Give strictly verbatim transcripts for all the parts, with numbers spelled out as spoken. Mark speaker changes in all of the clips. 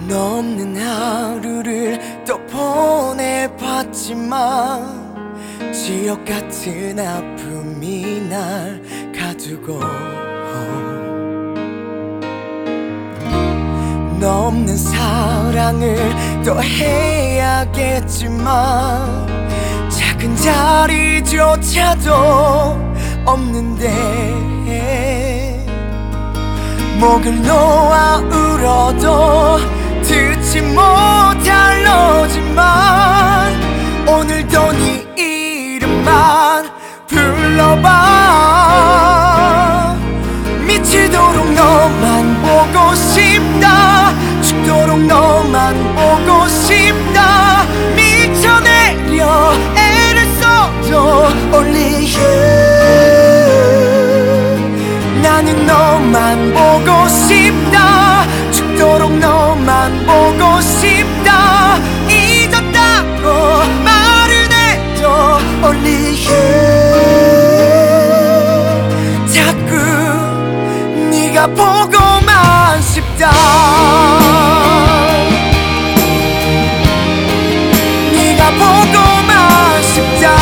Speaker 1: 너 없는 하루를 또 보내봤지만 지옥 같은 아픔이 날 가두고 너 없는 사랑을 또 해야겠지만 작은 자리조차도 없는데 목을 놓아 울어도 듣지 못할 너지만 오늘도 네 이름만 불러봐. 미치도록 너만 보고 싶다. 죽도록 너만 보고 싶다. 미쳐내려 애를 써도 only you. 나는 너만 보고 싶다. 죽도록 너만 보고 싶다. 잊었다고 말은 해도 only you. 자꾸 네가 보고만 싶다. 네가 보고만 싶다.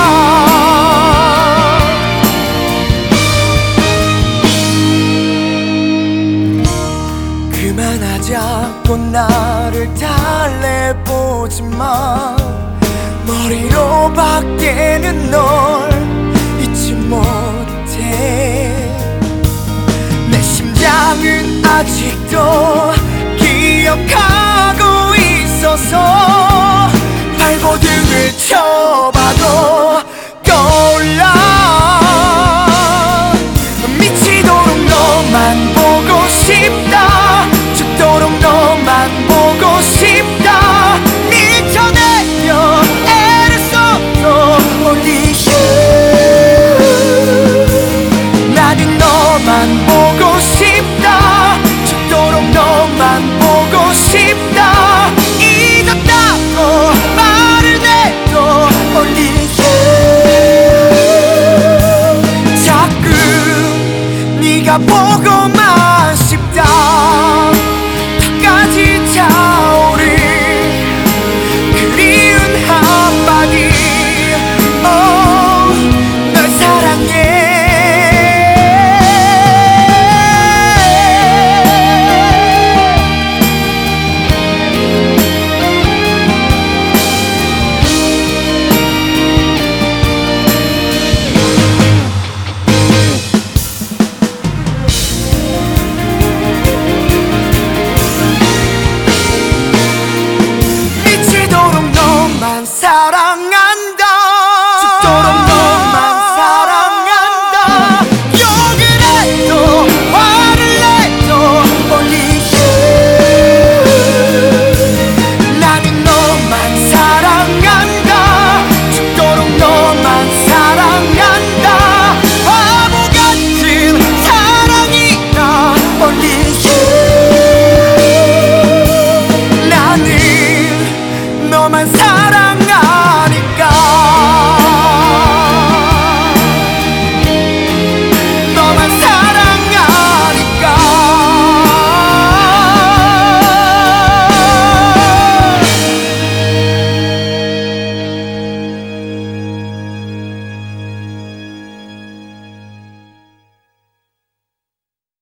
Speaker 1: 그만하자고 나를 달래보지만 머리로밖에는 널 잊지 못해. 내 심장은 아직도